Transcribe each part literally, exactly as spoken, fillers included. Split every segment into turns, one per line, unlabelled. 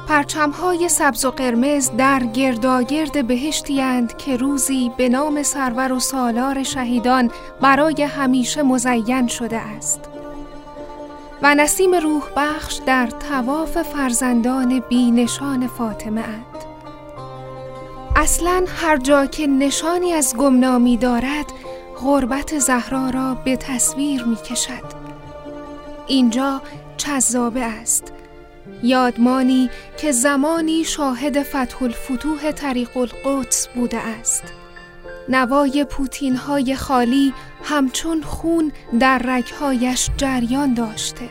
پرچم‌های سبز و قرمز در گرداگرد بهشتی‌اند که روزی به نام سرور و سالار شهیدان برای همیشه مزین شده است. و نسیم روح بخش در طواف فرزندان بی نشان فاطمه اند. اصلاً هر جا که نشانی از گمنامی دارد، غربت زهرا را به تصویر می کشد. اینجا چذابه است، یادمانی که زمانی شاهد فتح الفتوح طریق القدس بوده است. نوای پوتین‌های خالی همچون خون در رگ‌هایش جریان داشته.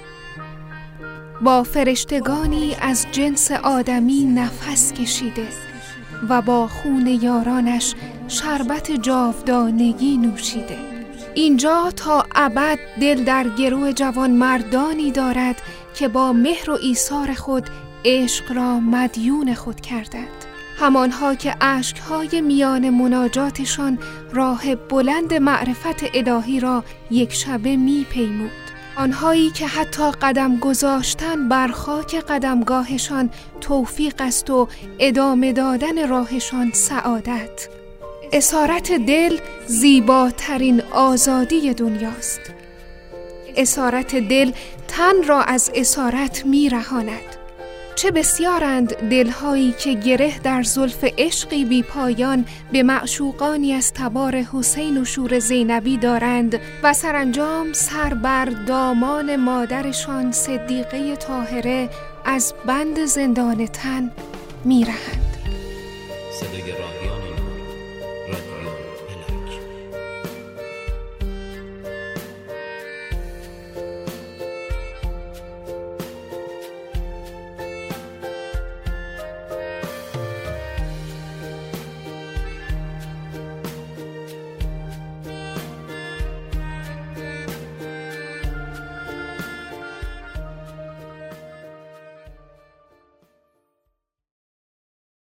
با فرشتگانی از جنس آدمی نفس کشیده و با خون یارانش شربت جاودانگی نوشیده. اینجا تا ابد دل در گرو جوان مردانی دارد که با مهر و ایثار خود عشق را مدیون خود کردند. همانها که اشک‌های میان مناجاتشان راه بلند معرفت الهی را یک شبه می پیمود. آنهایی که حتی قدم گذاشتن بر خاک قدمگاهشان توفیق است و ادامه دادن راهشان سعادت. اسارت دل زیباترین آزادی دنیاست. اسارت دل تن را از اسارت می رهاند. چه بسیارند دلهایی که گره در زلف عشقی بی پایان به معشوقانی از تبار حسین و شور زینبی دارند و سرانجام سر بر دامان مادرشان صدیقه طاهره از بند زندان تن می رهند.